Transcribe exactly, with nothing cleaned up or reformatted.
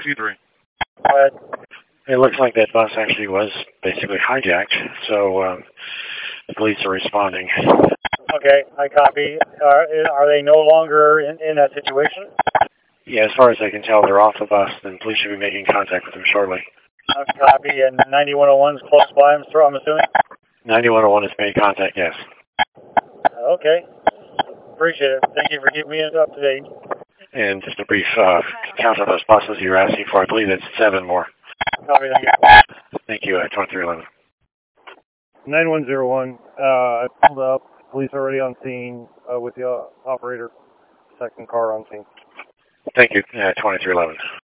two three. But it looks like that bus actually was basically hijacked, so um, the police are responding. Okay, I copy. Are, are they no longer in, in that situation? Yeah, as far as I can tell, they're off the bus, and police should be making contact with them shortly. I copy, and ninety-one oh one is close by, I'm I'm assuming? ninety-one oh one has made contact, yes. Okay. Appreciate it. Thank you for keeping me up to date. And just a brief uh, count of those buses you're asking for. I believe it's seven more. Copy, thank you. Thank you, uh, twenty-three eleven. nine one zero one, uh, I pulled up. Police already on scene uh, with the uh, operator. Second car on scene. Thank you, uh, twenty-three eleven.